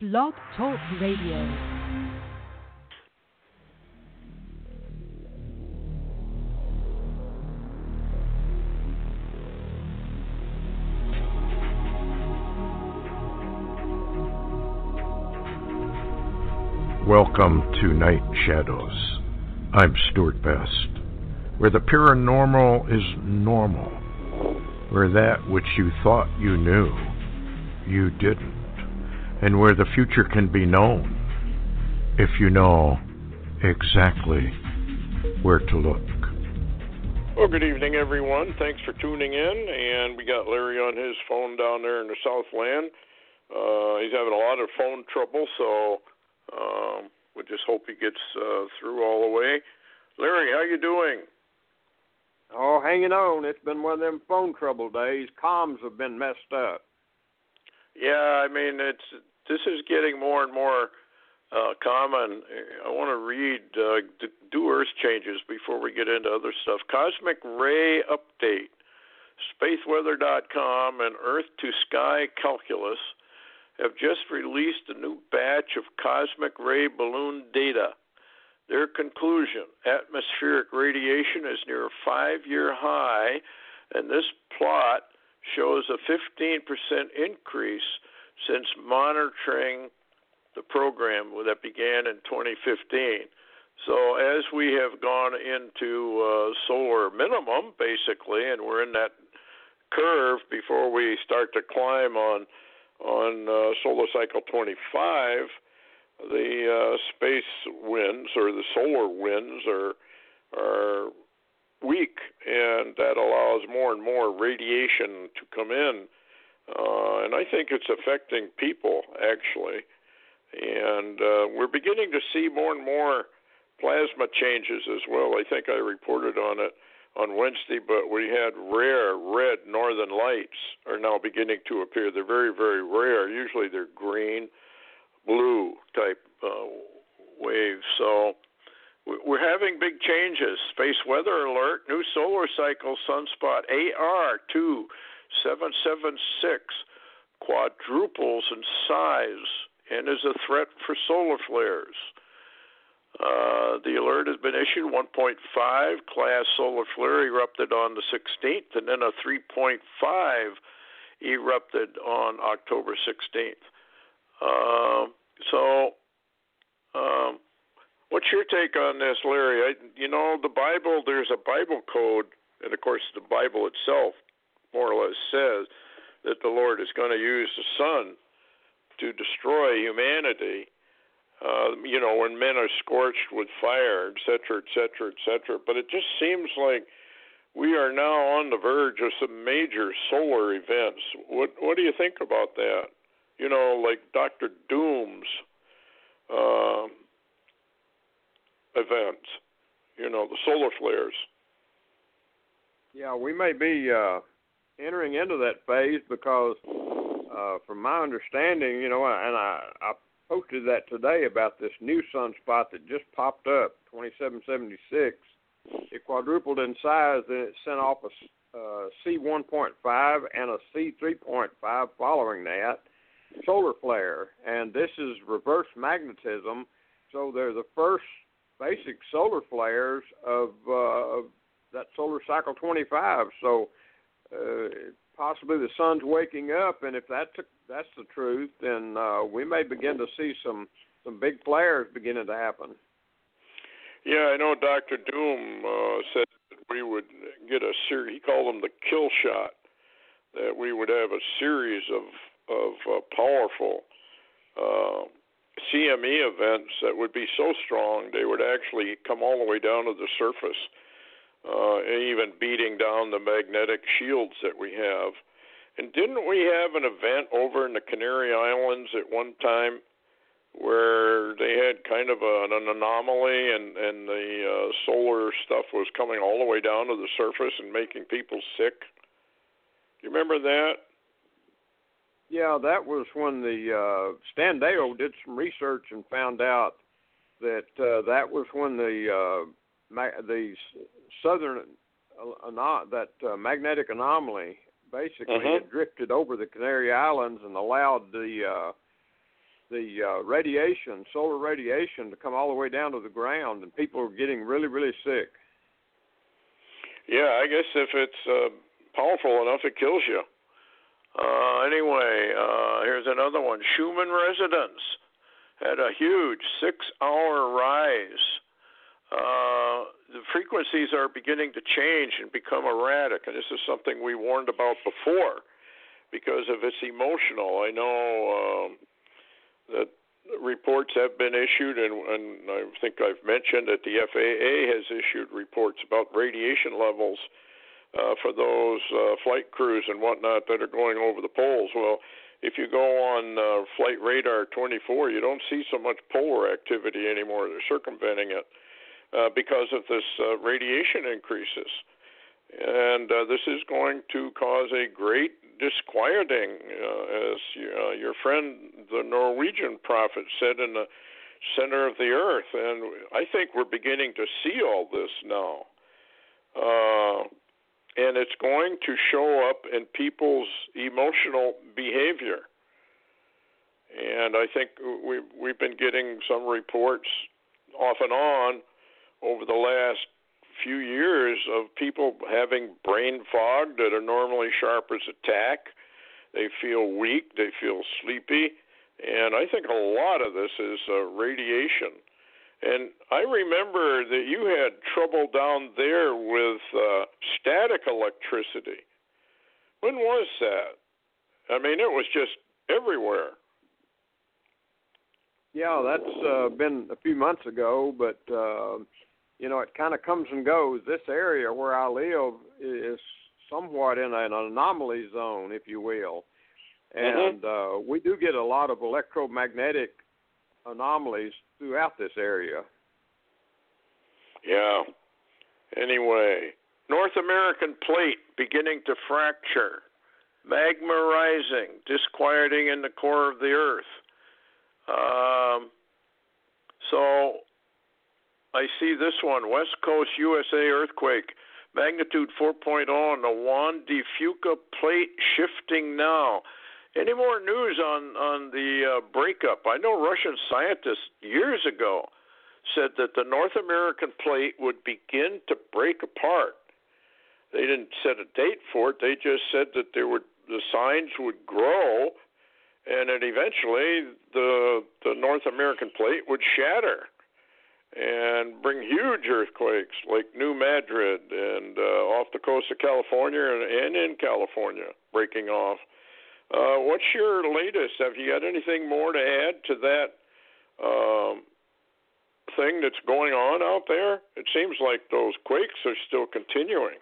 Blog Talk Radio. Welcome to Night Shadows. I'm Stuart Best, where the paranormal is normal, where that which you thought you knew, you didn't, and where the future can be known if you know exactly where to look. Well, good evening, everyone. Thanks for tuning in. And we got Larry on his phone down there in the Southland. He's having a lot of phone trouble, so we just hope he gets through all the way. Larry, how you doing? Oh, hanging on. It's been one of them phone trouble days. Comms have been messed up. Yeah, I mean, this is getting more and more common. I want to read do Earth changes before we get into other stuff. Cosmic Ray Update, spaceweather.com, and Earth to Sky Calculus have just released a new batch of cosmic ray balloon data. Their conclusion: atmospheric radiation is near a 5-year high, and this plot shows a 15% increase since monitoring the program that began in 2015. So as we have gone into solar minimum, basically, and we're in that curve before we start to climb on solar cycle 25, the space winds or the solar winds are weak, and that allows more and more radiation to come in. And I think it's affecting people, actually. And we're beginning to see more and more plasma changes as well. I think I reported on it on Wednesday, but we had rare red northern lights are now beginning to appear. They're very, very rare. Usually they're green, blue type waves. So we're having big changes. Space weather alert, new solar cycle sunspot AR2776 quadruples in size and is a threat for solar flares. The alert has been issued. 1.5 class solar flare erupted on the 16th, and then a 3.5 erupted on October 16th. What's your take on this, Larry? The Bible, there's a Bible code, and of course the Bible itself more or less says that the Lord is going to use the sun to destroy humanity. When men are scorched with fire, et cetera, et cetera, et cetera. But it just seems like we are now on the verge of some major solar events. What do you think about that? Like Dr. Doom's events, the solar flares. Yeah, we may be entering into that phase because from my understanding, and I posted that today about this new sunspot that just popped up, 2776. It quadrupled in size, and it sent off a C1.5 and a C3.5 following that solar flare. And this is reverse magnetism, so they're the first basic solar flares of that solar cycle 25. So possibly the sun's waking up, and if that's the truth, then we may begin to see some big flares beginning to happen. Yeah, I know Dr. Doom said that we would get a series, he called them the kill shot, that we would have a series of powerful CME events that would be so strong they would actually come all the way down to the surface, even beating down the magnetic shields that we have. And didn't we have an event over in the Canary Islands at one time where they had kind of an anomaly and the solar stuff was coming all the way down to the surface and making people sick? Do you remember that? Yeah, that was when the Stan Deyo did some research and found out that that was when the southern magnetic anomaly basically had drifted over the Canary Islands and allowed the radiation, solar radiation, to come all the way down to the ground, and people are getting really, really sick. Yeah, I guess if it's powerful enough, it kills you. Anyway, here's another one. Schumann Residence had a huge 6-hour rise. The frequencies are beginning to change and become erratic, and this is something we warned about before because of its emotional. I know that reports have been issued, and I think I've mentioned that the FAA has issued reports about radiation levels for those flight crews and whatnot that are going over the poles. Well, if you go on Flight Radar 24, you don't see so much polar activity anymore. They're circumventing it because of this radiation increases. And this is going to cause a great disquieting, as your friend, the Norwegian prophet, said in the center of the earth. And I think we're beginning to see all this now. And it's going to show up in people's emotional behavior. And I think we've been getting some reports off and on over the last few years of people having brain fog that are normally sharp as a tack. They feel weak, they feel sleepy, and I think a lot of this is radiation. And I remember that you had trouble down there with static electricity. When was that? I mean, it was just everywhere. Yeah, that's been a few months ago, but it kind of comes and goes. This area where I live is somewhat in an anomaly zone, if you will. And we do get a lot of electromagnetic anomalies throughout this area. Yeah. Anyway, North American plate beginning to fracture, magma rising, disquieting in the core of the earth. So I see this one, West Coast USA earthquake, magnitude 4.0 on the Juan de Fuca plate shifting now. Any more news on the breakup? I know Russian scientists years ago said that the North American plate would begin to break apart. They didn't set a date for it. They just said that the signs would grow, and that eventually the North American plate would shatter and bring huge earthquakes like New Madrid and off the coast of California and in California breaking off. What's your latest? Have you got anything more to add to that thing that's going on out there? It seems like those quakes are still continuing.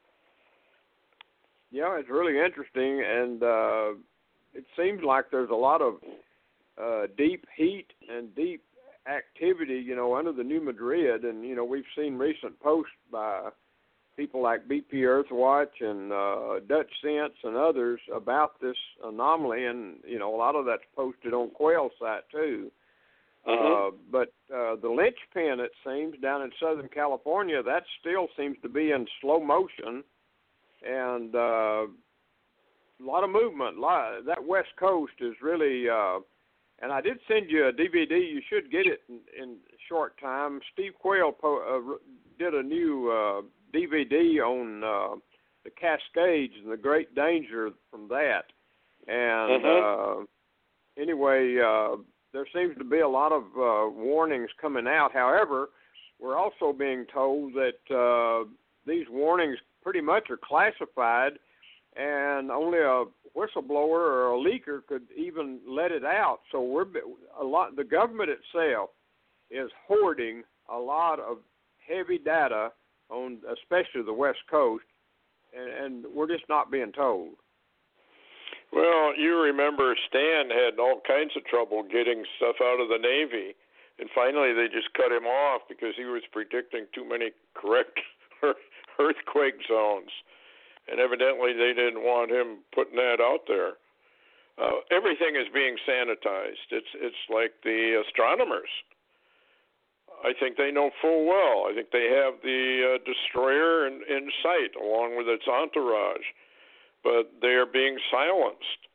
Yeah, it's really interesting, and it seems like there's a lot of deep heat and deep activity, under the New Madrid, and, we've seen recent posts by people like BP Earthwatch and Dutch Sense and others about this anomaly, and, a lot of that's posted on Quail site, too. But the linchpin, it seems, down in Southern California, that still seems to be in slow motion, and a lot of movement. That West Coast is really, and I did send you a DVD. You should get it in a short time. Steve Quayle did a new DVD on the Cascades and the great danger from that. And anyway, there seems to be a lot of warnings coming out. However, we're also being told that these warnings pretty much are classified, and only a whistleblower or a leaker could even let it out. So the government itself is hoarding a lot of heavy data on especially the West Coast, and we're just not being told. Well, you remember Stan had all kinds of trouble getting stuff out of the Navy, and finally they just cut him off because he was predicting too many correct earthquake zones. And evidently they didn't want him putting that out there. Everything is being sanitized. It's like the astronomers. I think they know full well. I think they have the destroyer in sight along with its entourage. But they are being silenced.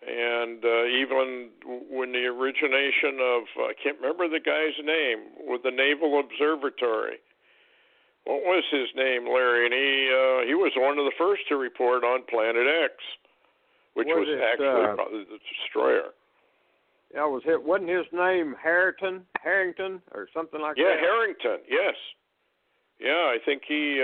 And even when the origination of, I can't remember the guy's name, with the Naval Observatory. What was his name, Larry? And he was one of the first to report on Planet X, which was actually the destroyer. Yeah, wasn't his name Harrington, or something like that? Yeah, Harrington. Yes. Yeah, I think he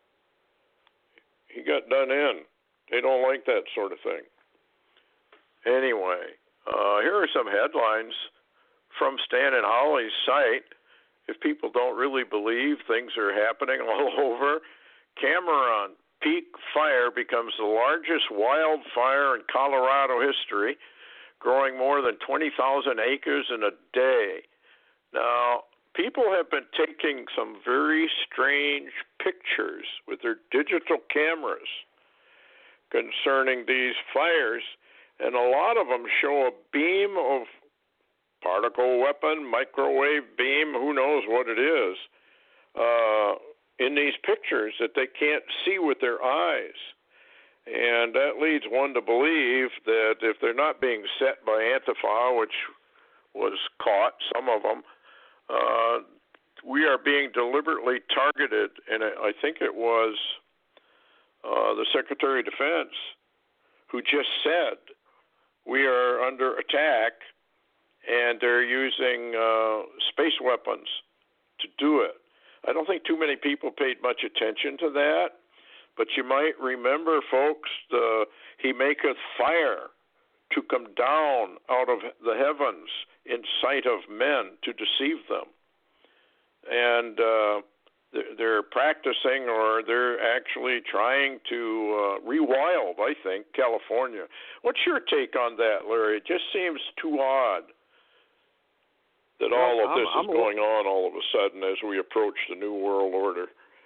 got done in. They don't like that sort of thing. Anyway, here are some headlines from Stan and Holly's site. If people don't really believe things are happening all over, Cameron Peak Fire becomes the largest wildfire in Colorado history, growing more than 20,000 acres in a day. Now, people have been taking some very strange pictures with their digital cameras concerning these fires, and a lot of them show a beam of particle weapon, microwave beam, who knows what it is, in these pictures that they can't see with their eyes. And that leads one to believe that if they're not being set by Antifa, which was caught, some of them, we are being deliberately targeted. And I think it was the Secretary of Defense who just said we are under attack, and they're using space weapons to do it. I don't think too many people paid much attention to that, but you might remember, folks, he maketh fire to come down out of the heavens in sight of men to deceive them. And they're practicing, or they're actually trying to rewild, I think, California. What's your take on that, Larry? It just seems too odd that all of this is going on all of a sudden as we approach the New World Order.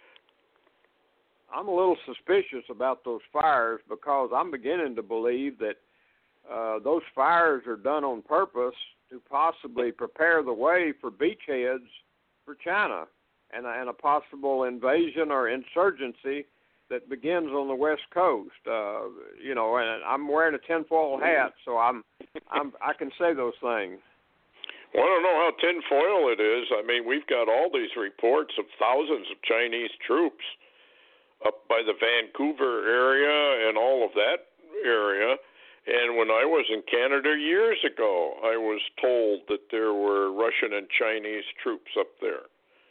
I'm a little suspicious about those fires, because I'm beginning to believe that those fires are done on purpose to possibly prepare the way for beachheads for China and a possible invasion or insurgency that begins on the West Coast. And I'm wearing a tinfoil hat, so I can say those things. Well, I don't know how tinfoil it is. I mean, we've got all these reports of thousands of Chinese troops up by the Vancouver area and all of that area. And when I was in Canada years ago, I was told that there were Russian and Chinese troops up there.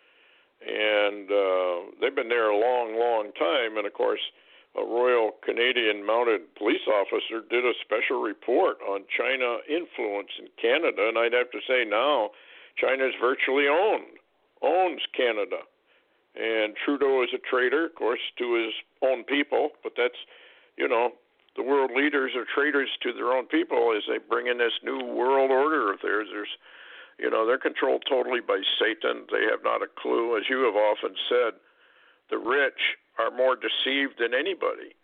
And they've been there a long, long time. And, of course, a Royal Canadian Mounted Police officer did a special report on China influence in Canada. And I'd have to say now China's virtually owns Canada. And Trudeau is a traitor, of course, to his own people. But that's, the world leaders are traitors to their own people as they bring in this new world order of theirs. They're controlled totally by Satan. They have not a clue. As you have often said, the rich are more deceived than anybody.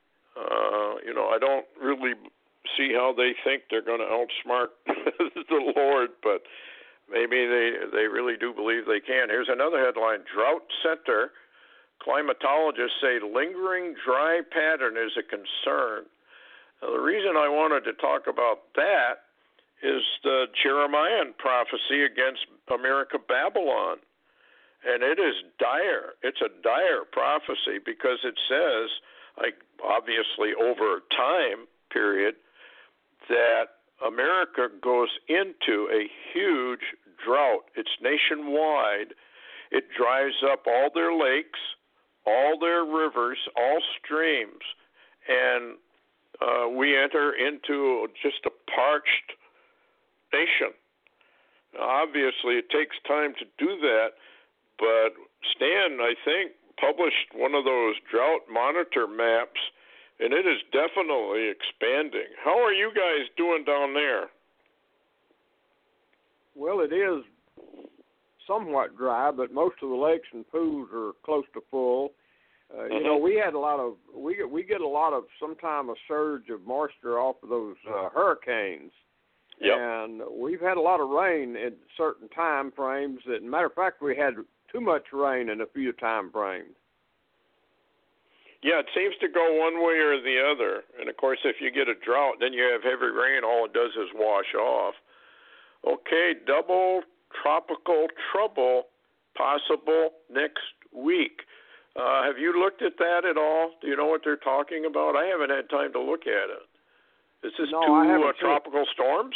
I don't really see how they think they're going to outsmart the Lord, but maybe they really do believe they can. Here's another headline. Drought Center. Climatologists say lingering dry pattern is a concern. Now, the reason I wanted to talk about that is the Jeremiah prophecy against America Babylon. And it is dire. It's a dire prophecy because it says, obviously over a time period, that America goes into a huge drought. It's nationwide. It dries up all their lakes, all their rivers, all streams, and we enter into just a parched nation. Now, obviously, it takes time to do that, but Stan, I think, published one of those drought monitor maps, and it is definitely expanding. How are you guys doing down there? Well, it is somewhat dry, but most of the lakes and pools are close to full. We had we get a lot of sometime a surge of moisture off of those hurricanes. Yep. And we've had a lot of rain at certain time frames. Matter of fact, we had too much rain in a few time frames. Yeah, it seems to go one way or the other. And, of course, if you get a drought, then you have heavy rain, all it does is wash off. Okay, double tropical trouble possible next week. Have you looked at that at all? Do you know what they're talking about? I haven't had time to look at it. Is this two tropical storms?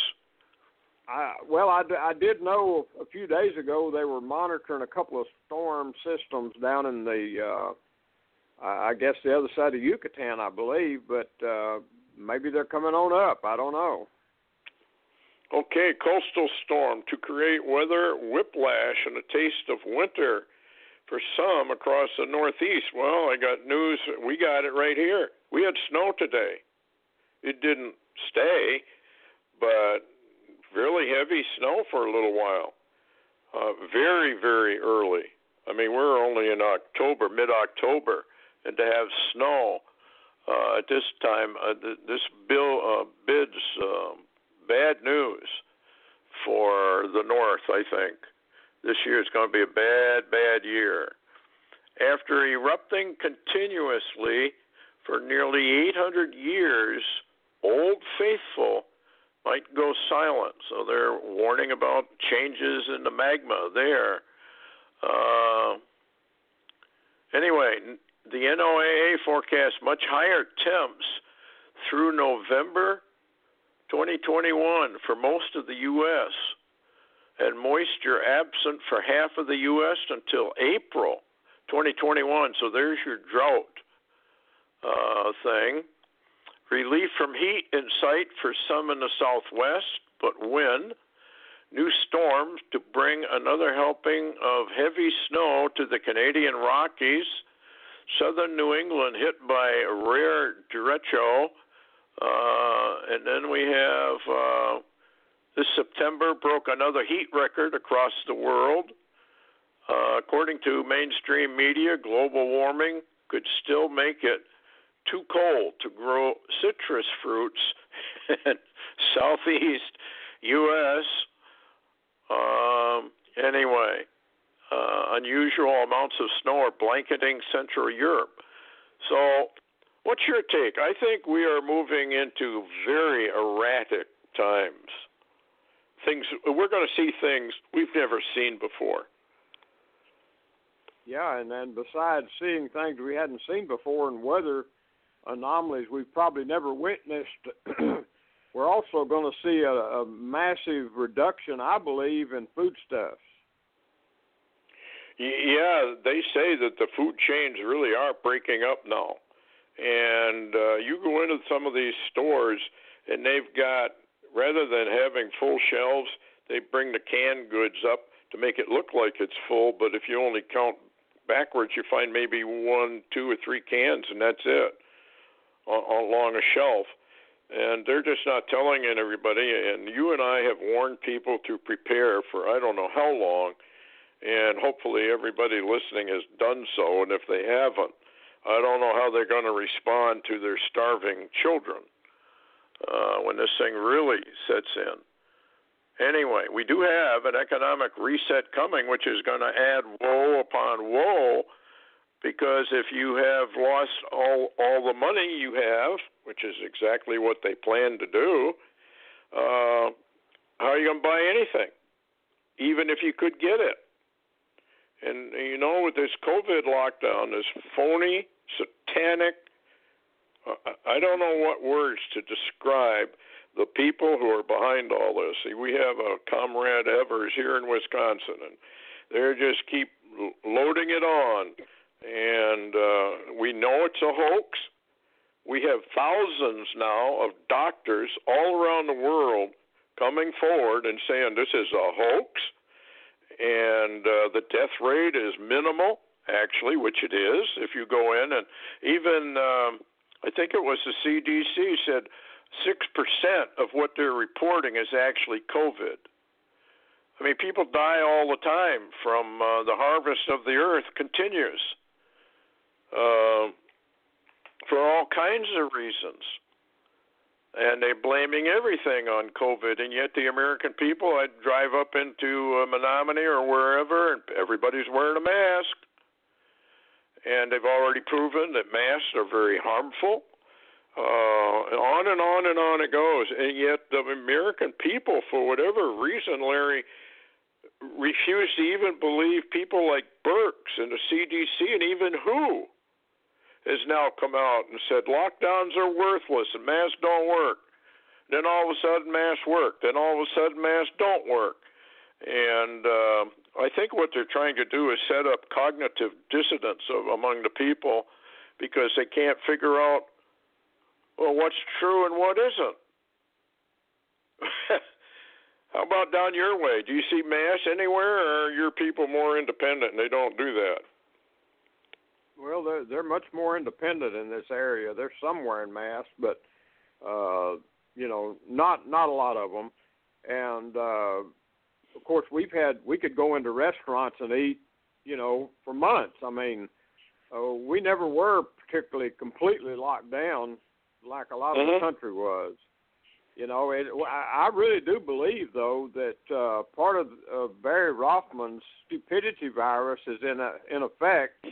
I did know a few days ago they were monitoring a couple of storm systems down in the, I guess the other side of Yucatan, I believe, but maybe they're coming on up. I don't know. Okay, coastal storm to create weather whiplash and a taste of winter for some across the Northeast. Well, I got news. We got it right here. We had snow today. It didn't stay, but really heavy snow for a little while. Very, very early. I mean, we're only in October, mid-October, and to have snow at this time, this bill bids bad news for the North, I think. This year is going to be a bad, bad year. After erupting continuously for nearly 800 years, Old Faithful might go silent. So they're warning about changes in the magma there. Anyway, the NOAA forecasts much higher temps through November 2021 for most of the U.S. and moisture absent for half of the U.S. until April 2021. So there's your drought thing. Relief from heat in sight for some in the southwest, but wind. New storms to bring another helping of heavy snow to the Canadian Rockies. Southern New England hit by a rare derecho. And then we have this September broke another heat record across the world. According to mainstream media, global warming could still make it too cold to grow citrus fruits in southeast U.S. Anyway, unusual amounts of snow are blanketing Central Europe. So what's your take? I think we are moving into very erratic times. We're going to see things we've never seen before. Yeah, and then besides seeing things we hadn't seen before and weather anomalies we've probably never witnessed, we're also going to see a massive reduction, I believe, in foodstuffs. Yeah, they say that the food chains really are breaking up now. And you go into some of these stores, and they've got, rather than having full shelves, they bring the canned goods up to make it look like it's full. But if you only count backwards, you find maybe 1, 2, or 3 cans, and that's it along a shelf. And they're just not telling everybody. And you and I have warned people to prepare for I don't know how long. And hopefully everybody listening has done so. And if they haven't, I don't know how they're going to respond to their starving children when this thing really sets in. Anyway, we do have an economic reset coming, which is going to add woe upon woe, because if you have lost all the money you have, which is exactly what they plan to do, how are you going to buy anything, even if you could get it? And, you know, with this COVID lockdown, this phony, satanic, I don't know what words to describe the people who are behind all this. See, we have a Comrade Evers here in Wisconsin, and they just keep loading it on. And we know it's a hoax. We have thousands now of doctors all around the world coming forward and saying this is a hoax. And the death rate is minimal, actually, which it is. If you go in and even, I think it was the CDC said 6% of what they're reporting is actually COVID. I mean, people die all the time from the harvest of the earth continues for all kinds of reasons. And they're blaming everything on COVID, and yet the American people, I'd drive up into Menominee or wherever, and everybody's wearing a mask. and they've already proven that masks are very harmful. On and on and on it goes. And yet the American people, for whatever reason, Larry, refuse to even believe people like Birx and the CDC and even WHO has now come out and said lockdowns are worthless and masks don't work. Then all of a sudden masks work. Then all of a sudden masks don't work. And I think what they're trying to do is set up cognitive dissonance among the people because they can't figure out, well, what's true and what isn't. How about down your way? Do you see masks anywhere, or are your people more independent and they don't do that? Well, they're much more independent in this area. They're somewhere in Mass, but not a lot of them. And of course, we could go into restaurants and eat, for months. I mean, we never were particularly completely locked down like a lot of the country was. I really do believe, though, that part of Barry Rothman's stupidity virus is in effect.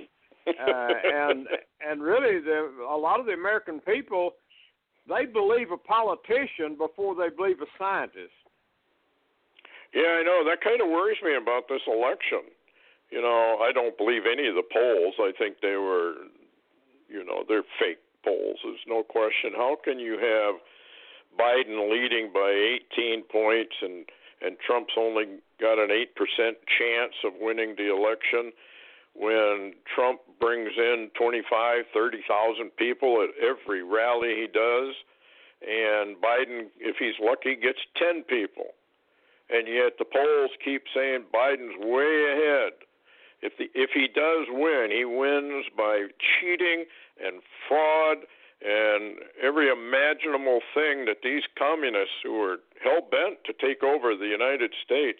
And really, a lot of the American people, they believe a politician before they believe a scientist. Yeah, I know. That kind of worries me about this election. I don't believe any of the polls. I think they were, they're fake polls. There's no question. How can you have Biden leading by 18 points and Trump's only got an 8% chance of winning the election when Trump brings in 25, 30,000 people at every rally he does, and Biden, if he's lucky, gets 10 people. And yet the polls keep saying Biden's way ahead. If he does win, he wins by cheating and fraud and every imaginable thing that these communists who are hell-bent to take over the United States,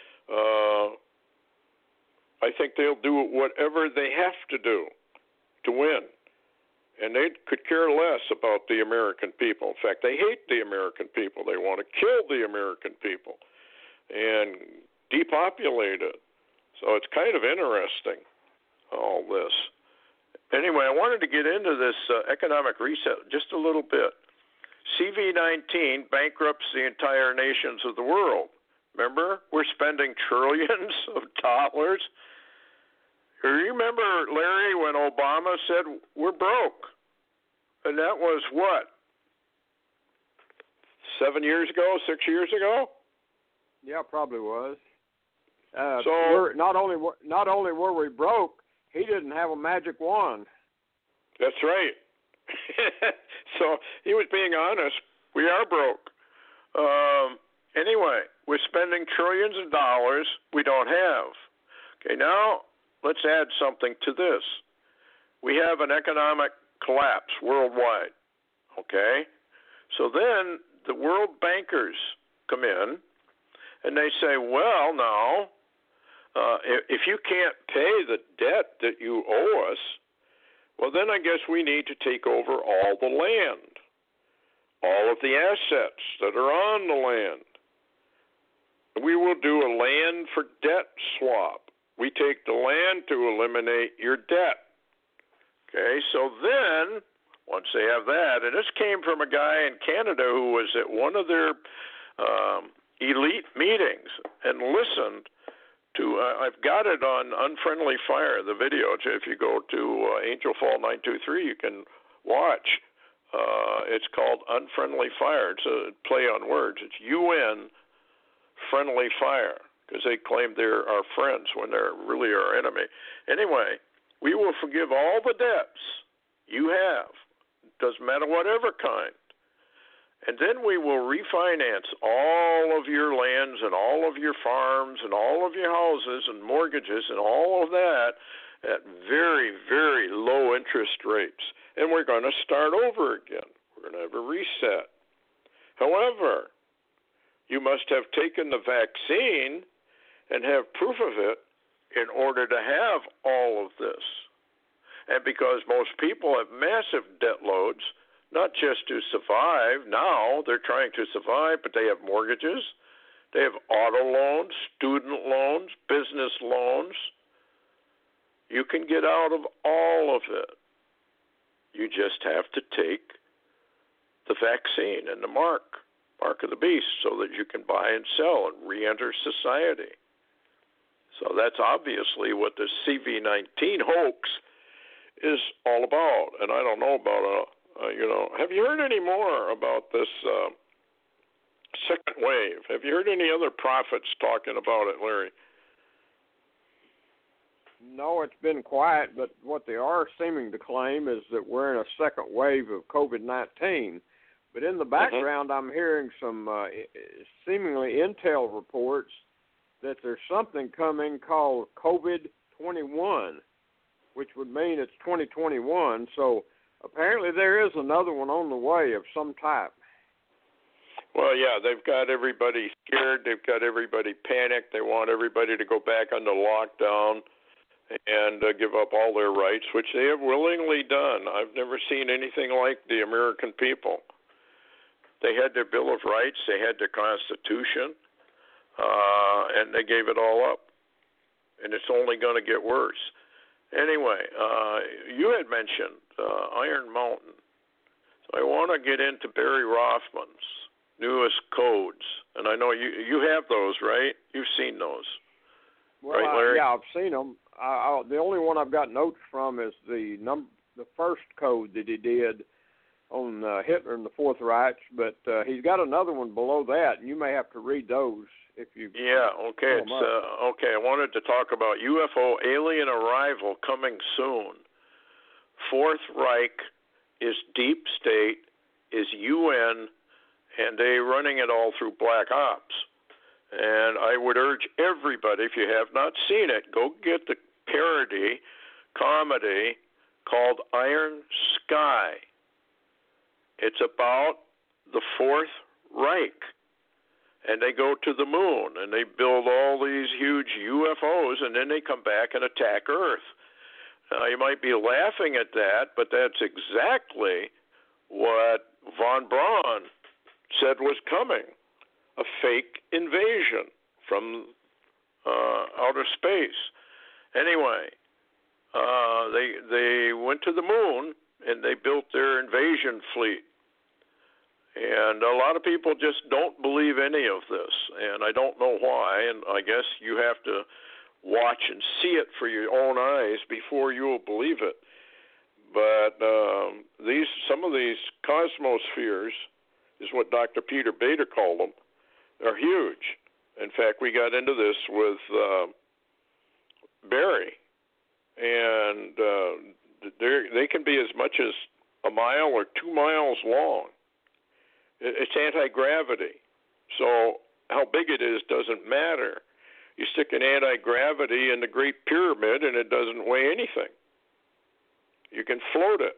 I think they'll do whatever they have to do to win. And they could care less about the American people. In fact, they hate the American people. They want to kill the American people and depopulate it. So it's kind of interesting, all this. Anyway, I wanted to get into this economic reset just a little bit. CV-19 bankrupts the entire nations of the world. Remember, we're spending trillions of dollars. You remember, Larry, when Obama said we're broke? And that was what? 7 years ago, 6 years ago? Yeah, probably was. So not only were we broke, he didn't have a magic wand. That's right. So he was being honest. We are broke. Anyway, we're spending trillions of dollars we don't have. Okay, now let's add something to this. We have an economic collapse worldwide. Okay? So then the world bankers come in and they say, well, now, if you can't pay the debt that you owe us, well, then I guess we need to take over all the land, all of the assets that are on the land. We will do a land for debt swap. We take the land to eliminate your debt. Okay, so then, once they have that, and this came from a guy in Canada who was at one of their elite meetings and listened to, I've got it on Unfriendly Fire, the video. If you go to Angel Fall 923, you can watch. It's called Unfriendly Fire. It's a play on words. It's UN Friendly Fire, because they claim they're our friends when they're really our enemy. Anyway, we will forgive all the debts you have, doesn't matter whatever kind. And then we will refinance all of your lands and all of your farms and all of your houses and mortgages and all of that at very, very low interest rates. And we're going to start over again. We're going to have a reset. However, you must have taken the vaccine and have proof of it in order to have all of this. And because most people have massive debt loads, not just to survive. Now they're trying to survive, but they have mortgages, they have auto loans, student loans, business loans. You can get out of all of it. You just have to take the vaccine and the mark of the beast, so that you can buy and sell and re-enter society. So that's obviously what the CV-19 hoax is all about. And I don't know about, have you heard any more about this second wave? Have you heard any other prophets talking about it, Larry? No, it's been quiet, but what they are seeming to claim is that we're in a second wave of COVID-19. But in the background, I'm hearing some seemingly intel reports that there's something coming called COVID-21, which would mean it's 2021. So apparently there is another one on the way of some type. Well, yeah, they've got everybody scared. They've got everybody panicked. They want everybody to go back under lockdown and give up all their rights, which they have willingly done. I've never seen anything like the American people. They had their Bill of Rights, they had their Constitution, and they gave it all up. And it's only going to get worse. Anyway, you had mentioned Iron Mountain. So I want to get into Barry Rothman's newest codes. And I know you have those, right? You've seen those. Well, right, Larry? Yeah, I've seen them. The only one I've got notes from is the first code that he did on Hitler and the Fourth Reich, but he's got another one below that, and you may have to read those if you. Yeah, okay. It's okay. I wanted to talk about UFO alien arrival coming soon. Fourth Reich is deep state, is UN, and they're running it all through Black Ops. And I would urge everybody, if you have not seen it, go get the parody comedy called Iron Sky. It's about the Fourth Reich. And they go to the moon, and they build all these huge UFOs, and then they come back and attack Earth. Now, you might be laughing at that, but that's exactly what von Braun said was coming. A fake invasion from outer space. Anyway, they went to the moon and they built their invasion fleet. And a lot of people just don't believe any of this, and I don't know why. And I guess you have to watch and see it for your own eyes before you will believe it. But some of these cosmospheres is what Dr. Peter Bader called them. Are huge. In fact, we got into this with Barry, and they can be as much as a mile or 2 miles long. It's anti-gravity, so how big it is doesn't matter. You stick an anti-gravity in the Great Pyramid, and it doesn't weigh anything. You can float it.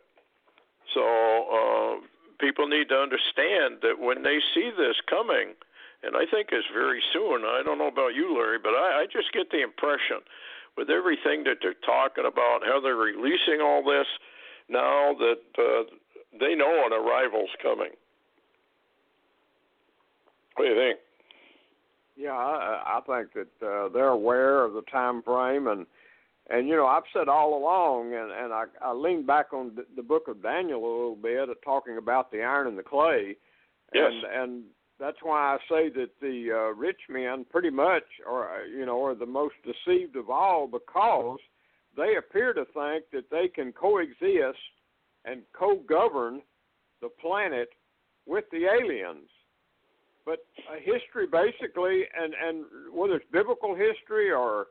So people need to understand that when they see this coming, and I think it's very soon. I don't know about you, Larry, but I just get the impression with everything that they're talking about, how they're releasing all this now, that they know an arrival's coming. What do you think? Yeah, I think that they're aware of the time frame, and I've said all along, and I lean back on the book of Daniel a little bit, talking about the iron and the clay, yes. and that's why I say that the rich men pretty much are the most deceived of all, because they appear to think that they can coexist and co-govern the planet with the aliens. But history basically, and whether it's biblical history or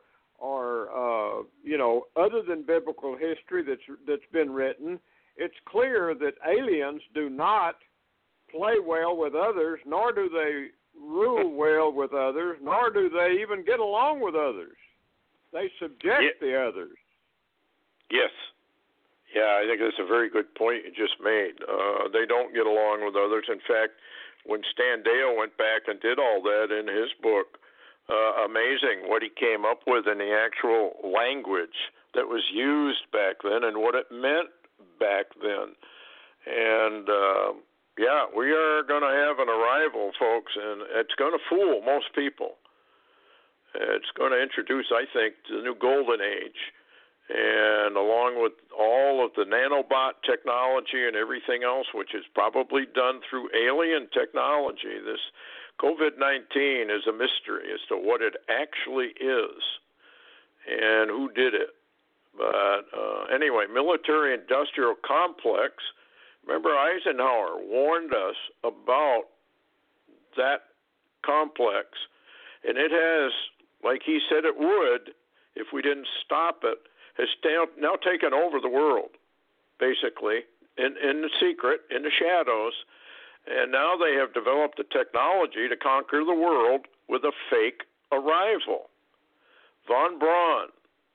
other than biblical history that's been written, it's clear that aliens do not play well with others, nor do they rule well with others, nor do they even get along with others. They subject the others. Yes. Yeah, I think that's a very good point you just made. They don't get along with others. In fact, when Stan Dale went back and did all that in his book, amazing what he came up with in the actual language that was used back then and what it meant back then. And, we are going to have an arrival, folks, and it's going to fool most people. It's going to introduce, I think, the new golden age. and along with all of the nanobot technology and everything else, which is probably done through alien technology, this COVID-19 is a mystery as to what it actually is and who did it. But anyway, military-industrial complex, remember Eisenhower warned us about that complex, and it has, like he said it would, if we didn't stop it, has now taken over the world, basically, in the secret, in the shadows, and now they have developed the technology to conquer the world with a fake arrival. Von Braun,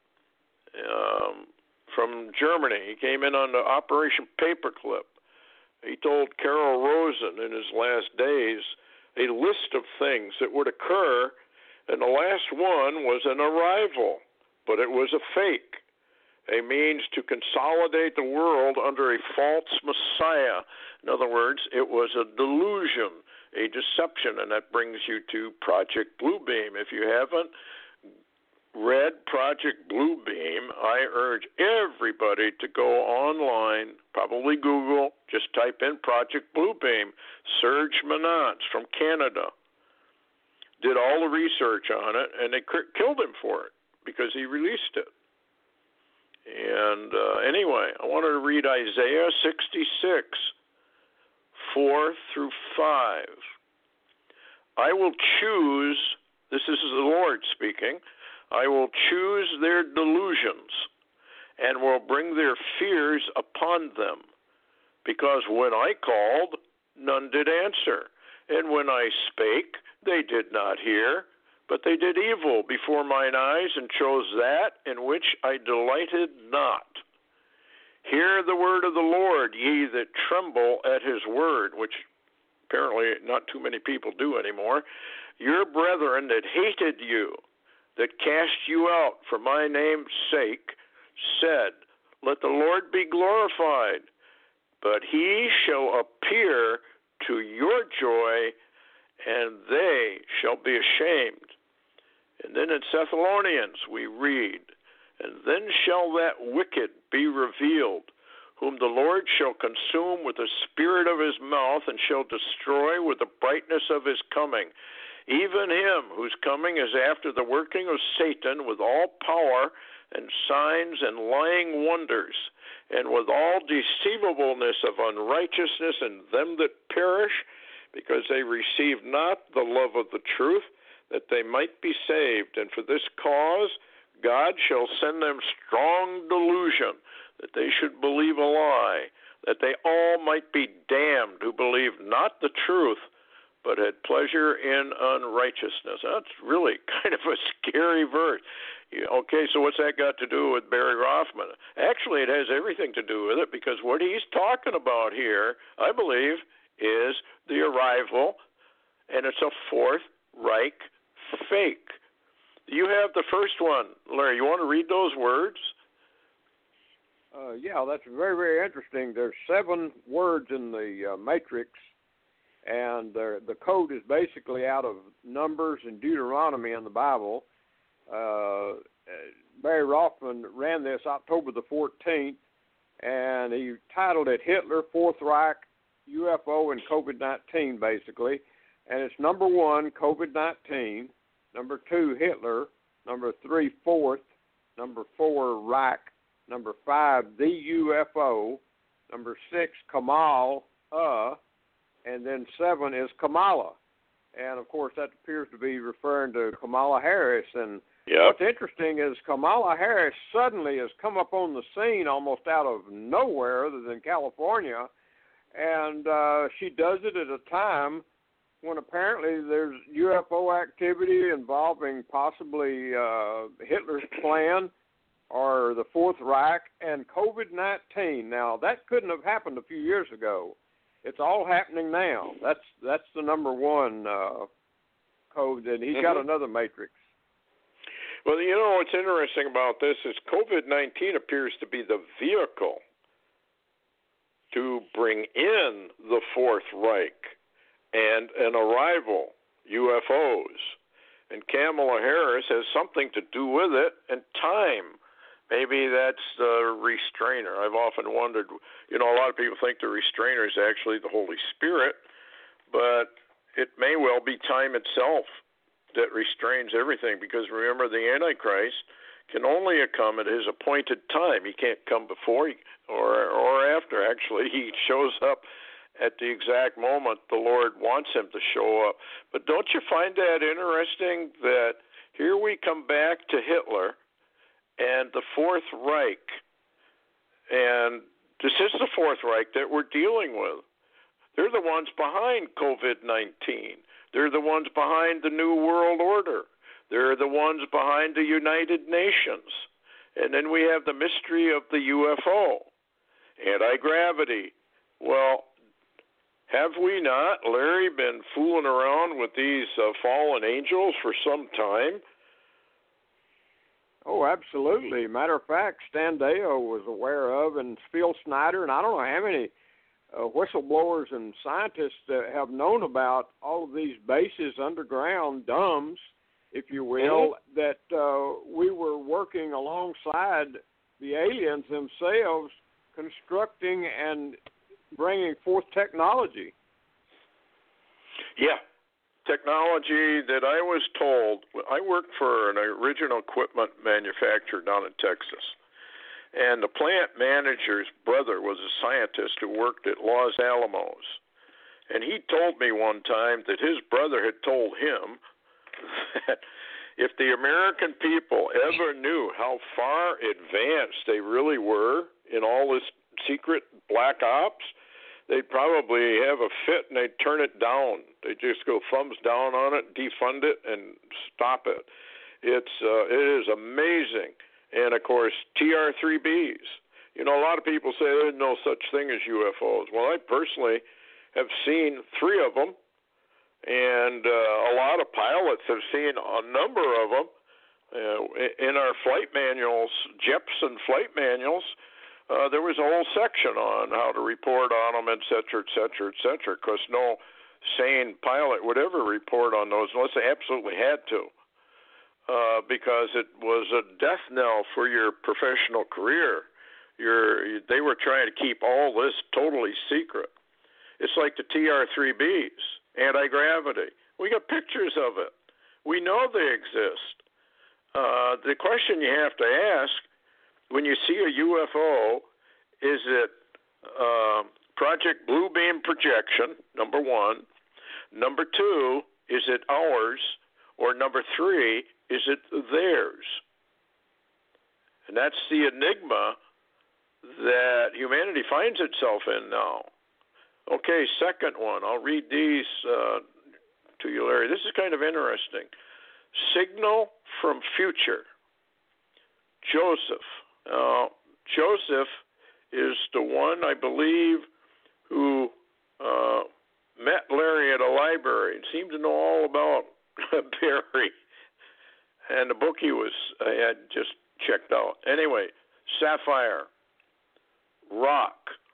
from Germany, he came in on the Operation Paperclip. He told Carol Rosen in his last days a list of things that would occur, and the last one was an arrival, but it was a fake, a means to consolidate the world under a false messiah. In other words, it was a delusion, a deception, and that brings you to Project Bluebeam. If you haven't read Project Bluebeam, I urge everybody to go online, probably Google, just type in Project Bluebeam. Serge Menant from Canada did all the research on it, and they killed him for it because he released it. And anyway, I wanted to read Isaiah 66, 4 through 5. I will choose, this is the Lord speaking, I will choose their delusions and will bring their fears upon them. Because when I called, none did answer. And when I spake, they did not hear. But they did evil before mine eyes and chose that in which I delighted not. Hear the word of the Lord, ye that tremble at his word, which apparently not too many people do anymore. Your brethren that hated you, that cast you out for my name's sake, said, let the Lord be glorified, but he shall appear to your joy, and they shall be ashamed. And then in Thessalonians we read, and then shall that wicked be revealed, whom the Lord shall consume with the spirit of his mouth, and shall destroy with the brightness of his coming. Even him whose coming is after the working of Satan with all power and signs and lying wonders, and with all deceivableness of unrighteousness in them that perish, because they receive not the love of the truth, that they might be saved. And for this cause God shall send them strong delusion, that they should believe a lie, that they all might be damned who believe not the truth, but had pleasure in unrighteousness. That's really kind of a scary verse. Okay, so what's that got to do with Barry Rothman? Actually, it has everything to do with it, because what he's talking about here, I believe, is the arrival, and it's a Fourth Reich fake. You have the first one, Larry. You want to read those words? Yeah, that's very, very interesting. There's 7 words in the matrix, and the code is basically out of Numbers and Deuteronomy in the Bible. Barry Rothman ran this October the 14th, and he titled it Hitler, Fourth Reich, UFO, and COVID-19, basically. And it's number 1, COVID-19, number 2, Hitler, number 3, Fourth, number 4, Reich, number 5, the UFO, number 6, Kamal, and then 7 is Kamala. And, of course, that appears to be referring to Kamala Harris. And what's interesting is Kamala Harris suddenly has come up on the scene almost out of nowhere other than California, and she does it at a time when apparently there's UFO activity involving possibly Hitler's plan or the Fourth Reich and COVID-19. Now, that couldn't have happened a few years ago. It's all happening now. That's the number 1 code, and he's got another matrix. Well, you know what's interesting about this is COVID-19 appears to be the vehicle to bring in the Fourth Reich and an arrival, UFOs. And Kamala Harris has something to do with it, and time. Maybe that's the restrainer. I've often wondered, a lot of people think the restrainer is actually the Holy Spirit, but it may well be time itself that restrains everything, because remember, the Antichrist can only come at his appointed time. He can't come before or after. Actually, he shows up at the exact moment the Lord wants him to show up. But don't you find that interesting that here we come back to Hitler and the Fourth Reich, and this is the Fourth Reich that we're dealing with. They're the ones behind COVID-19. They're the ones behind the New World Order. They're the ones behind the United Nations. And then we have the mystery of the UFO, anti-gravity. Well, have we not, Larry, been fooling around with these fallen angels for some time? Oh, absolutely. Matter of fact, Stan Deyo was aware of, and Phil Snyder, and I don't know how many whistleblowers and scientists that have known about all of these bases underground, DUMBs, if you will, that we were working alongside the aliens themselves, constructing and bringing forth technology. Yeah. Technology that I was told, I worked for an original equipment manufacturer down in Texas, and the plant manager's brother was a scientist who worked at Los Alamos, and he told me one time that his brother had told him that if the American people ever knew how far advanced they really were in all this secret black ops, they'd probably have a fit and they'd turn it down. They'd just go thumbs down on it, defund it, and stop it. It is amazing. And, of course, TR-3Bs. A lot of people say there's no such thing as UFOs. Well, I personally have seen 3 of them, and a lot of pilots have seen a number of them. In our flight manuals, Jeppesen flight manuals, there was a whole section on how to report on them, et cetera, et cetera, et cetera, because no sane pilot would ever report on those unless they absolutely had to, because it was a death knell for your professional career. They were trying to keep all this totally secret. It's like the TR-3Bs, anti-gravity. We got pictures of it. We know they exist. The question you have to ask when you see a UFO, is it Project Bluebeam projection, number 1? Number 2, is it ours? Or number 3, is it theirs? And that's the enigma that humanity finds itself in now. Okay, second one. I'll read these to you, Larry. This is kind of interesting. Signal from future. Joseph. Joseph is the one, I believe, who met Larry at a library and seemed to know all about Barry and the book I had just checked out. Anyway, sapphire, rock,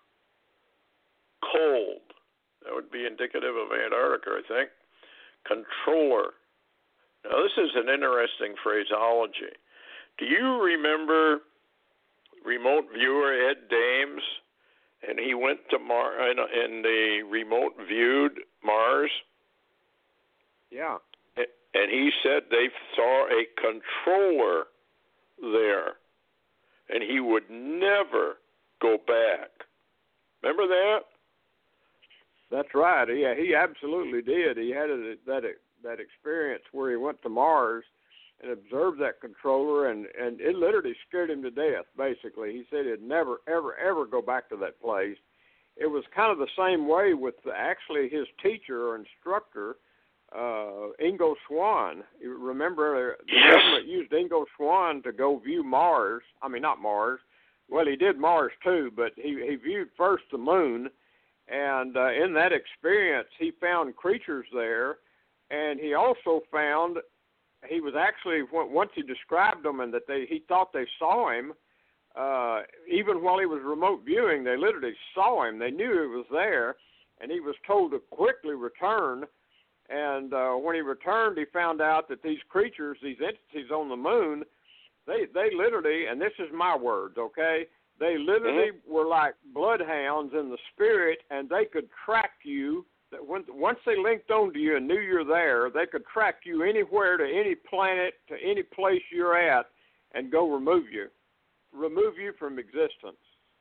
cold. That would be indicative of Antarctica, I think. Controller. Now, this is an interesting phraseology. Do you remember remote viewer Ed Dames? And he went to Mars, and they remote viewed Mars. Yeah. And he said they saw a controller there, and he would never go back. Remember that? That's right. Yeah, he absolutely did. He had that experience where he went to Mars and observed that controller, and it literally scared him to death, basically. He said he'd never, ever, ever go back to that place. It was kind of the same way with actually his teacher or instructor, Ingo Swann. You remember the government used Ingo Swann to go view Mars. I mean, not Mars. Well, he did Mars too, but he viewed first the moon, and in that experience, he found creatures there, and he also found he was actually, once he described them and that he thought they saw him, even while he was remote viewing, they literally saw him. They knew he was there, and he was told to quickly return. And when he returned, he found out that these creatures, these entities on the moon, they literally, and this is my words, okay? They literally were like bloodhounds in the spirit, and they could track you. Once they linked onto you and knew you're there, they could track you anywhere to any planet, to any place you're at, and go remove you from existence.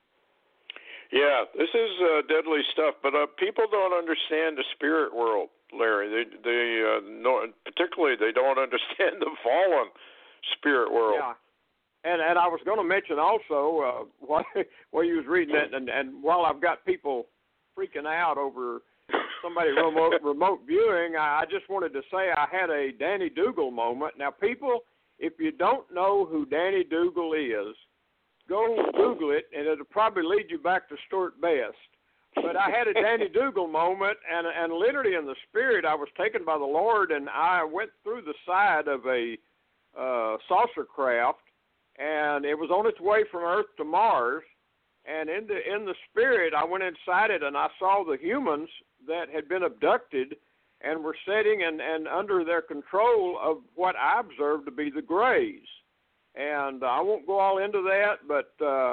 Yeah, this is deadly stuff, but people don't understand the spirit world, Larry. They know, particularly they don't understand the fallen spirit world. Yeah. And I was going to mention also while you was reading that, and while I've got people freaking out over somebody remote viewing, I just wanted to say I had a Danny Dougal moment. Now, people, if you don't know who Danny Dougal is, go Google it, and it'll probably lead you back to Stuart Best. But I had a Danny Dougal moment, and literally in the spirit, I was taken by the Lord, and I went through the side of a saucer craft, and it was on its way from Earth to Mars. And in the spirit, I went inside it, and I saw the humans that had been abducted and were sitting and under their control of what I observed to be the Greys. And I won't go all into that, but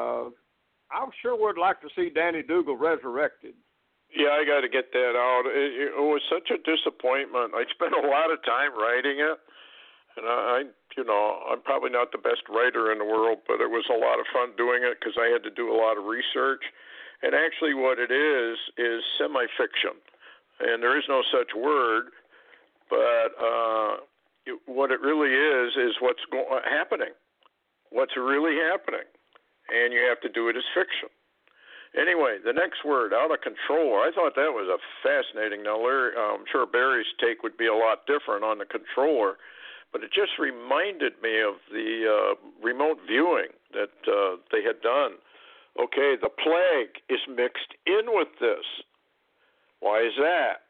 I sure would like to see Danny Dougal resurrected. Yeah, I got to get that out. It was such a disappointment. I spent a lot of time writing it, and I'm probably not the best writer in the world, but it was a lot of fun doing it because I had to do a lot of research. And actually what it is semi-fiction. And there is no such word, but what it really is what's happening. What's really happening. And you have to do it as fiction. Anyway, the next word, out of control. I thought that was a fascinating. Now, Larry, I'm sure Barry's take would be a lot different on the controller, but it just reminded me of the remote viewing that they had done. Okay, the plague is mixed in with this. Why is that?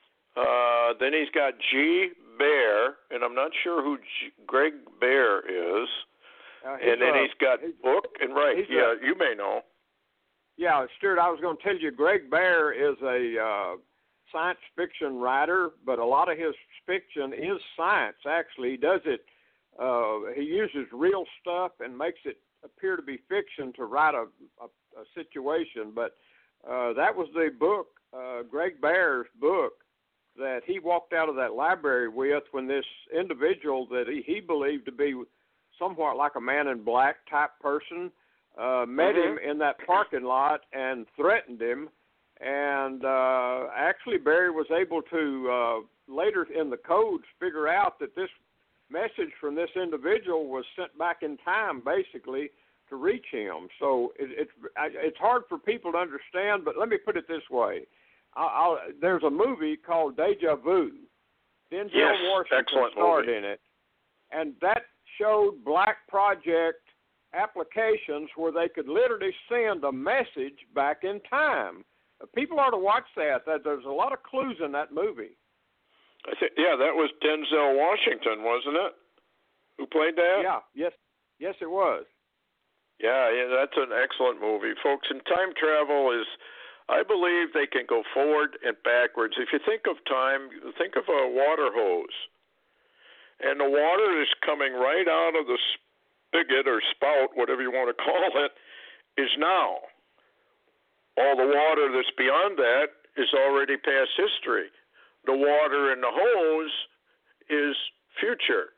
Then he's got G. Bear, and I'm not sure who Greg Bear is. And then he's got Book and Wright. Yeah, you may know. Yeah, Stuart, I was going to tell you, Greg Bear is a science fiction writer, but a lot of his fiction is science, actually. He does it, he uses real stuff and makes it appear to be fiction to write a situation. But that was the book, Greg Bear's book, that he walked out of that library with when this individual that he believed to be somewhat like a Man in Black type person met him in that parking lot and threatened him. And actually, Barry was able to, later in the codes, figure out that this message from this individual was sent back in time, basically, to reach him. So it's hard for people to understand, but let me put it this way. There's a movie called Deja Vu. Denzel Washington starred in it. And that showed Black Project applications where they could literally send a message back in time. People ought to watch that. There's a lot of clues in that movie. That was Denzel Washington, wasn't it? Who played that? Yeah, yes, it was. Yeah, that's an excellent movie, folks. And time travel is, I believe they can go forward and backwards. If you think of time, think of a water hose. And the water is coming right out of the spigot or spout, whatever you want to call it, is now. All the water that's beyond that is already past history. The water in the hose is future.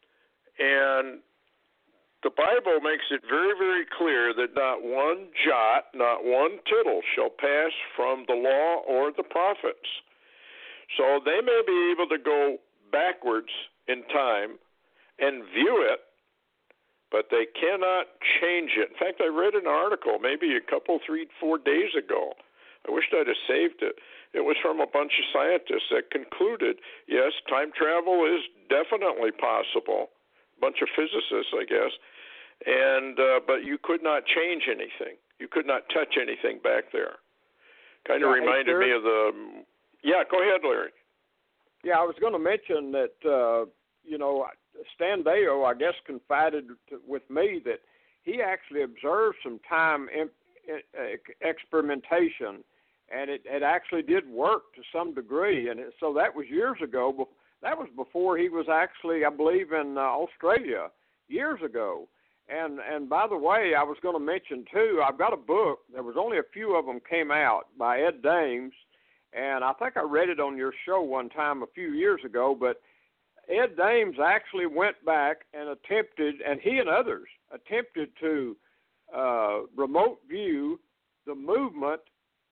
And the Bible makes it very, very clear that not one jot, not one tittle shall pass from the law or the prophets. So they may be able to go backwards in time and view it, but they cannot change it. In fact, I read an article maybe a couple, 3-4 days ago. I wished I'd have saved it. It was from a bunch of scientists that concluded, yes, time travel is definitely possible. A bunch of physicists, I guess. And but you could not change anything. You could not touch anything back there. Kind of reminded me of the... Yeah, go ahead, Larry. Yeah, I was going to mention that, Stan Deyo, I guess, confided with me that he actually observed some time experimentation, and it actually did work to some degree. And so that was years ago. That was before he was actually, I believe, in Australia. years ago. And by the way, I was going to mention too, I've got a book. There was only a few of them came out by Ed Dames, and I think I read it on your show one time a few years ago. But Ed Dames actually went back and attempted, and he and others attempted to remote view the movement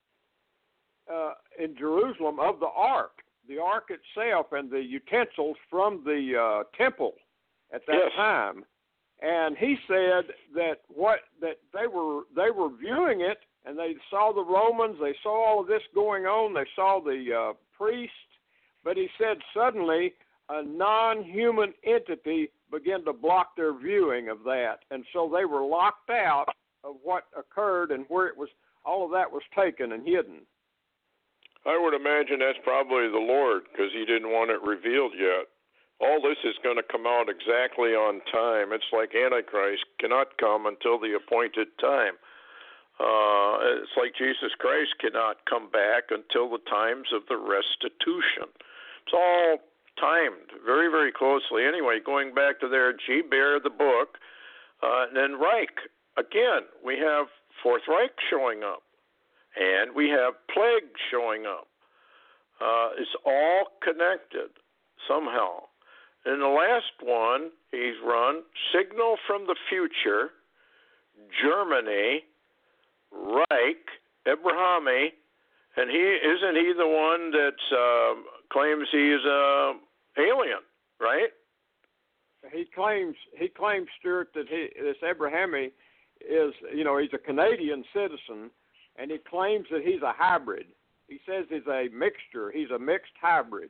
in Jerusalem of the ark itself, and the utensils from the temple at that time. And he said that they were viewing it, and they saw the Romans, they saw all of this going on, they saw the priest, but he said suddenly a non-human entity began to block their viewing of that, and so they were locked out of what occurred and where it was. All of that was taken and hidden. I would imagine that's probably the Lord, because he didn't want it revealed yet. All this is going to come out exactly on time. It's like Antichrist cannot come until the appointed time. It's like Jesus Christ cannot come back until the times of the restitution. It's all timed very, very closely. Anyway, going back to there, G-Bear, the book, and then Reich. Again, we have Fourth Reich showing up, and we have plague showing up. It's all connected somehow. In the last one, he's run Signal from the Future, Germany, Reich, Abrahami, and isn't he the one that claims he's an alien, right? He claims, Stuart, that this Abrahami is, he's a Canadian citizen, and he claims that he's a hybrid. He says he's a mixture. He's a mixed hybrid.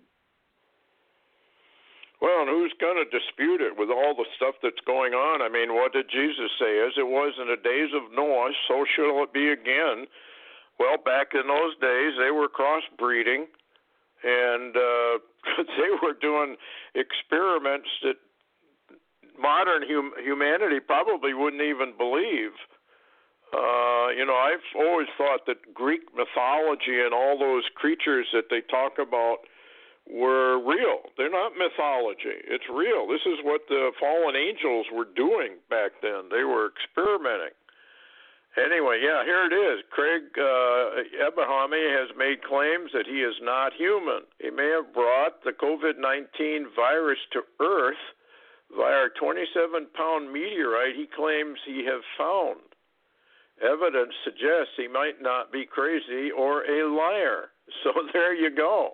Well, and who's going to dispute it with all the stuff that's going on? I mean, what did Jesus say? As it was in the days of Noah, so shall it be again. Well, back in those days, they were crossbreeding, and they were doing experiments that modern humanity probably wouldn't even believe. I've always thought that Greek mythology and all those creatures that they talk about were real. They're not mythology. It's real. This is what the fallen angels were doing back then. They were experimenting. Anyway, here it is. Craig Abrahami has made claims that he is not human. He may have brought the COVID-19 virus to Earth via a 27-pound meteorite he claims he have found. Evidence suggests he might not be crazy or a liar. So there you go.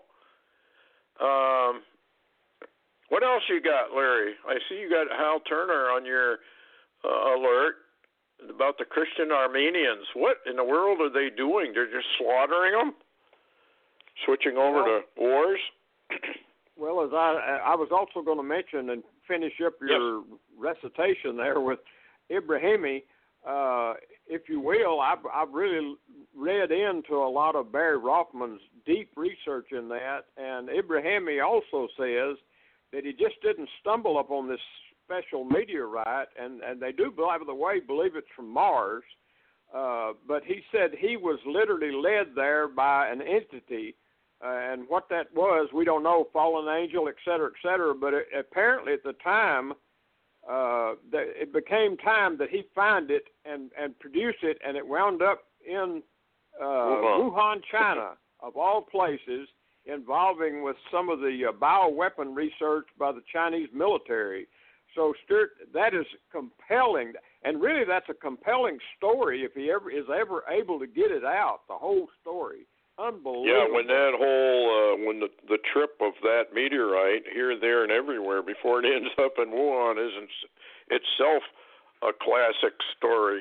What else you got, Larry? I see you got Hal Turner on your alert about the Christian Armenians. What in the world are they doing? They're just slaughtering them? Switching over to wars? Well, as I was also going to mention and finish up your recitation there with Ibrahimi, if you will, I've really read into a lot of Barry Rothman's deep research in that, and Ibrahimi also says that he just didn't stumble upon this special meteorite, and they do, by the way, believe it's from Mars, but he said he was literally led there by an entity, and what that was, we don't know, fallen angel, et cetera, but apparently at the time, it became time that he find it and produce it, and it wound up in Wuhan, China, of all places, involving with some of the bioweapon research by the Chinese military. So, Stuart, that is compelling, and really that's a compelling story if he is ever able to get it out, the whole story. Unbelievable. Yeah, when that whole, when the trip of that meteorite here, there, and everywhere before it ends up in Wuhan isn't itself a classic story.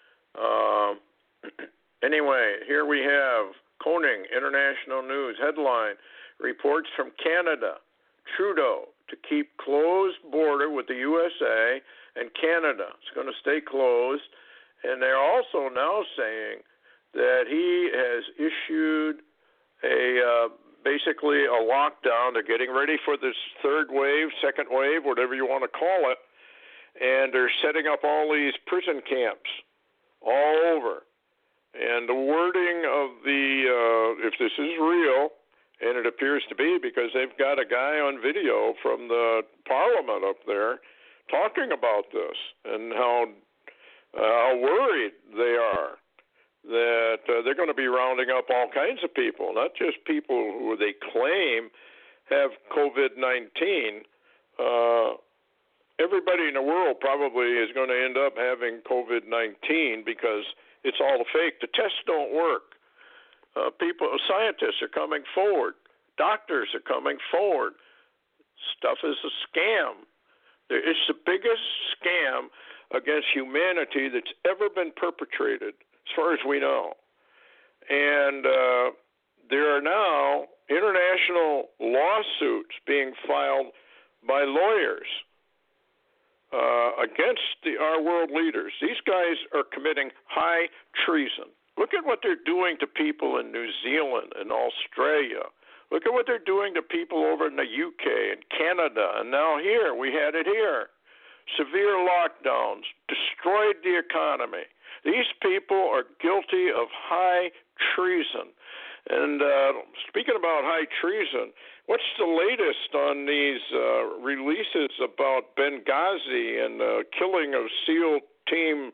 Anyway, here we have Koning International News headline, reports from Canada, Trudeau to keep closed border with the USA and Canada. It's going to stay closed. And they're also now saying that he has issued basically a lockdown. They're getting ready for this third wave, second wave, whatever you want to call it. And they're setting up all these prison camps all over. And the wording of if this is real, and it appears to be because they've got a guy on video from the parliament up there talking about this and how worried they are that they're going to be rounding up all kinds of people, not just people who they claim have COVID-19. Everybody in the world probably is going to end up having COVID-19 because it's all a fake. The tests don't work. Scientists are coming forward. Doctors are coming forward. Stuff is a scam. It's the biggest scam against humanity that's ever been perpetrated, as far as we know. And there are now international lawsuits being filed by lawyers against our world leaders. These guys are committing high treason. Look at what they're doing to people in New Zealand and Australia. Look at what they're doing to people over in the UK and Canada, and now here. We had it here. Severe lockdowns, destroyed the economy. These people are guilty of high treason. And speaking about high treason, what's the latest on these releases about Benghazi and the killing of SEAL Team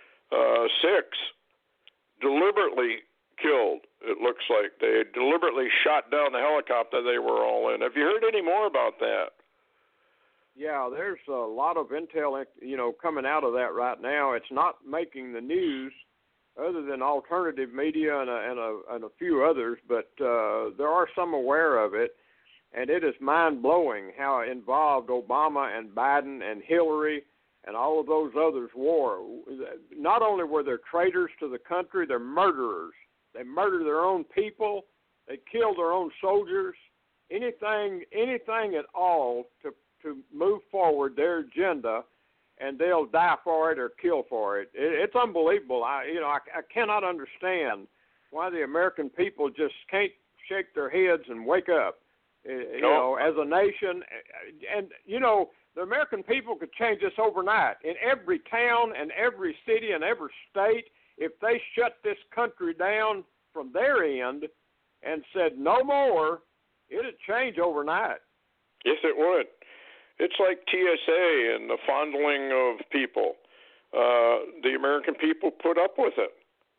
6? Deliberately killed, it looks like. They deliberately shot down the helicopter they were all in. Have you heard any more about that? Yeah, there's a lot of intel, coming out of that right now. It's not making the news, other than alternative media and a few others, but there are some aware of it, and it is mind-blowing how involved Obama and Biden and Hillary and all of those others were. Not only were they traitors to the country, they're murderers. They murdered their own people. They killed their own soldiers. Anything at all to move forward their agenda, and they'll die for it or kill for it. It's unbelievable. I cannot understand why the American people just can't shake their heads and wake up. As a nation, and the American people could change this overnight. In every town and every city and every state, if they shut this country down from their end and said no more, it'd change overnight. Yes, it would. It's like TSA and the fondling of people. The American people put up with it.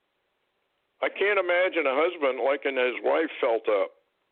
I can't imagine a husband liking his wife felt up.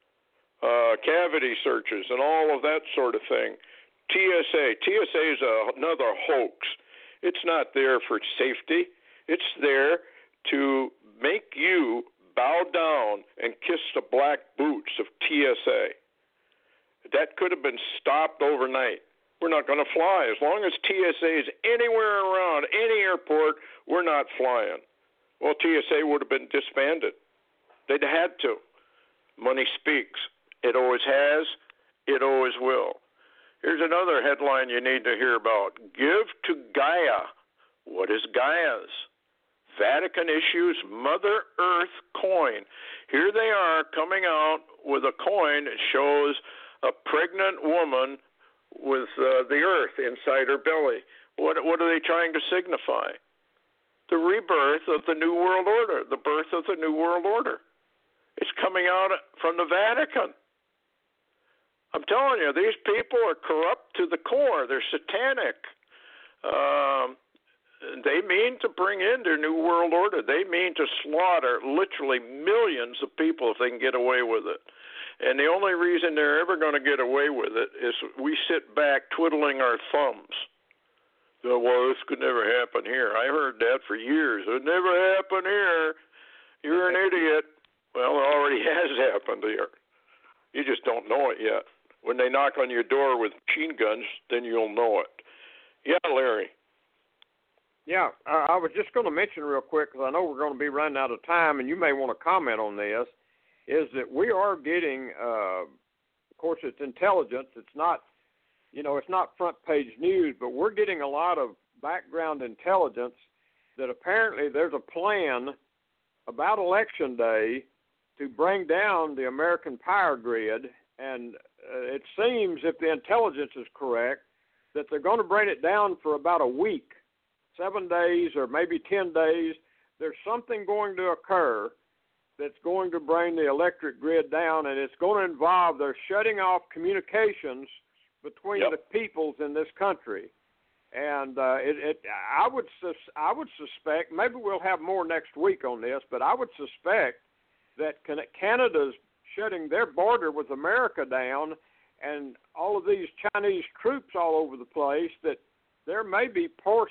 Cavity searches and all of that sort of thing. TSA is another hoax. It's not there for safety. It's there to make you bow down and kiss the black boots of TSA. That could have been stopped overnight. We're not going to fly. As long as TSA is anywhere around any airport, we're not flying. Well, TSA would have been disbanded. They'd had to. Money speaks. It always has. It always will. Here's another headline you need to hear about. Give to Gaia. What is Gaia's? Vatican issues Mother Earth coin. Here they are coming out with a coin that shows a pregnant woman with the earth inside her belly. What are they trying to signify? The rebirth of the New World Order, the birth of the New World Order. It's coming out from the Vatican. I'm telling you, these people are corrupt to the core. They're satanic. They mean to bring in their New World Order. They mean to slaughter literally millions of people if they can get away with it. And the only reason they're ever going to get away with it is we sit back twiddling our thumbs. So, well, this could never happen here. I heard that for years. It would never happen here. You're an idiot. Well, it already has happened here. You just don't know it yet. When they knock on your door with machine guns, then you'll know it. Yeah, Larry. Yeah, I was just going to mention real quick, because I know we're going to be running out of time, and you may want to comment on this, is that we are getting, of course, it's intelligence. It's not, it's not front page news, but we're getting a lot of background intelligence that apparently there's a plan about Election Day to bring down the American power grid, and it seems, if the intelligence is correct, that they're going to bring it down for about a week, 7 days or maybe 10 days. There's something going to occur that's going to bring the electric grid down, and it's going to involve they're shutting off communications between the peoples in this country. And I would suspect, maybe we'll have more next week on this, but I would suspect that Canada's shutting their border with America down, and all of these Chinese troops all over the place, that there may be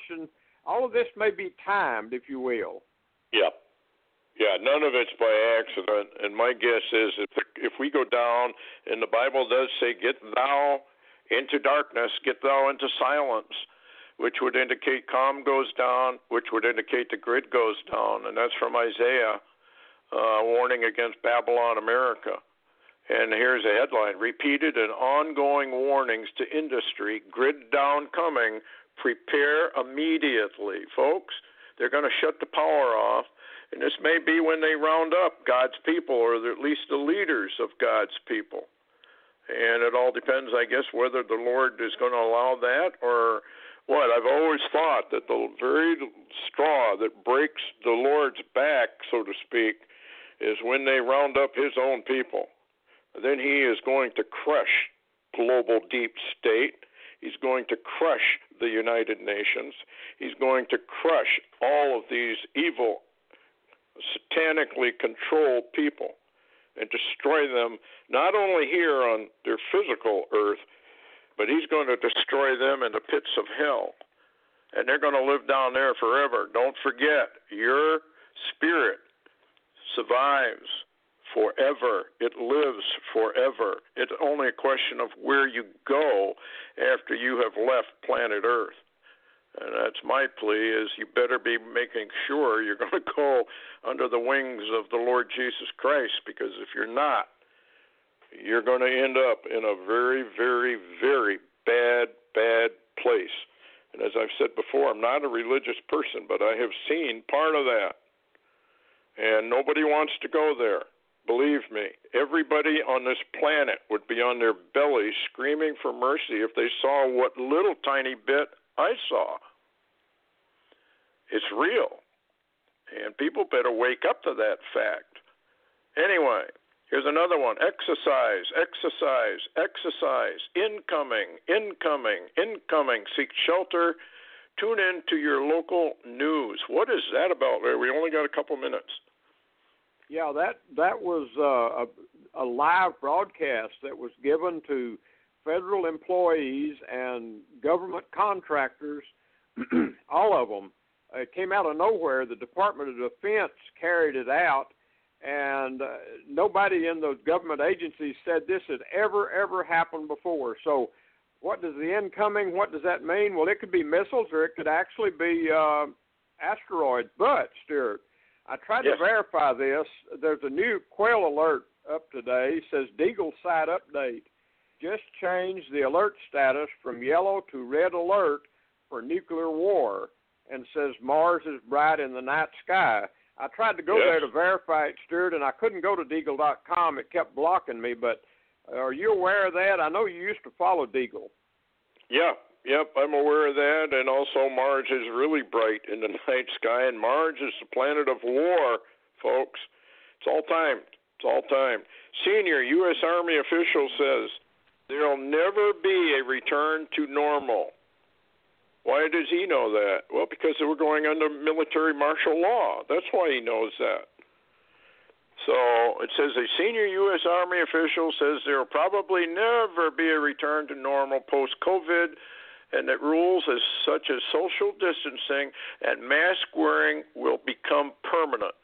all of this may be timed, if you will. Yeah. Yeah, none of it's by accident. And my guess is if we go down, and the Bible does say, get thou into darkness, get thou into silence, which would indicate calm goes down, which would indicate the grid goes down. And that's from Isaiah, warning against Babylon, America. And here's a headline: repeated and ongoing warnings to industry, grid down coming, prepare immediately. Folks, they're going to shut the power off, and this may be when they round up God's people, or at least the leaders of God's people. And it all depends, I guess, whether the Lord is going to allow that or what. I've always thought that the very straw that breaks the Lord's back, so to speak, is when they round up his own people. Then he is going to crush global deep state. He's going to crush the United Nations. He's going to crush all of these evil, satanically controlled people and destroy them, not only here on their physical earth, but he's going to destroy them in the pits of hell. And they're going to live down there forever. Don't forget, your spirit survives forever. It lives forever. It's only a question of where you go after you have left planet Earth. And that's my plea, is you better be making sure you're going to go under the wings of the Lord Jesus Christ, because if you're not, you're going to end up in a very, very, very bad place. And as I've said before, I'm not a religious person, but I have seen part of that. And nobody wants to go there. Believe me, everybody on this planet would be on their bellies screaming for mercy if they saw what little tiny bit I saw. It's real. And people better wake up to that fact. Anyway, here's another one. Exercise. Incoming. Seek shelter. Tune in to your local news. What is that about, Larry? We only got a couple minutes. Yeah, that was a live broadcast that was given to federal employees and government contractors, all of them. It came out of nowhere. The Department of Defense carried it out, and nobody in those government agencies said this had ever happened before. So what does the incoming, what does that mean? Well, it could be missiles, or it could actually be asteroids. But, Stuart, I tried to verify this. There's a new quail alert up today. It says Deagle site update. Just changed the alert status from yellow to red alert for nuclear war, and says Mars is bright in the night sky. I tried to go there to verify it, Stuart, and I couldn't go to Deagle.com. It kept blocking me, but are you aware of that? I know you used to follow Deagle. Yep, I'm aware of that, and also Mars is really bright in the night sky, and Mars is the planet of war, folks. It's all time. Senior U.S. Army official says there will never be a return to normal. Why does he know that? Well, because we're going under military martial law. That's why he knows that. So it says a senior U.S. Army official says there will probably never be a return to normal post-COVID, and that rules such as social distancing and mask wearing will become permanent.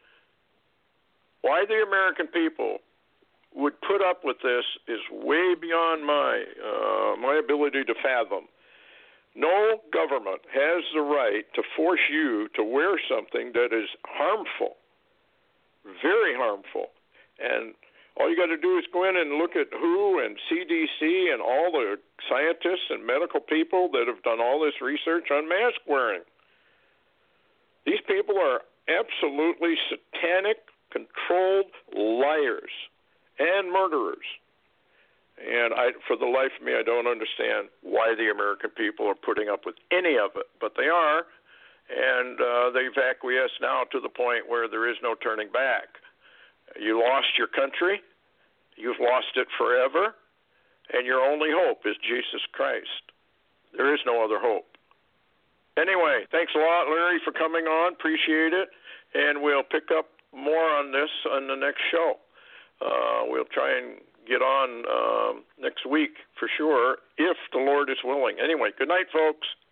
Why the American people would put up with this is way beyond my ability to fathom. No government has the right to force you to wear something that is harmful, very harmful. And all you got to do is go in and look at WHO and CDC and all the scientists and medical people that have done all this research on mask wearing. These people are absolutely satanic, controlled liars and murderers. And for the life of me, I don't understand why the American people are putting up with any of it. But they are, and they've acquiesced now to the point where there is no turning back. You lost your country, you've lost it forever, and your only hope is Jesus Christ. There is no other hope. Anyway, thanks a lot, Larry, for coming on. Appreciate it. And we'll pick up more on this on the next show. We'll try and get on next week for sure, if the Lord is willing. Anyway, good night, folks.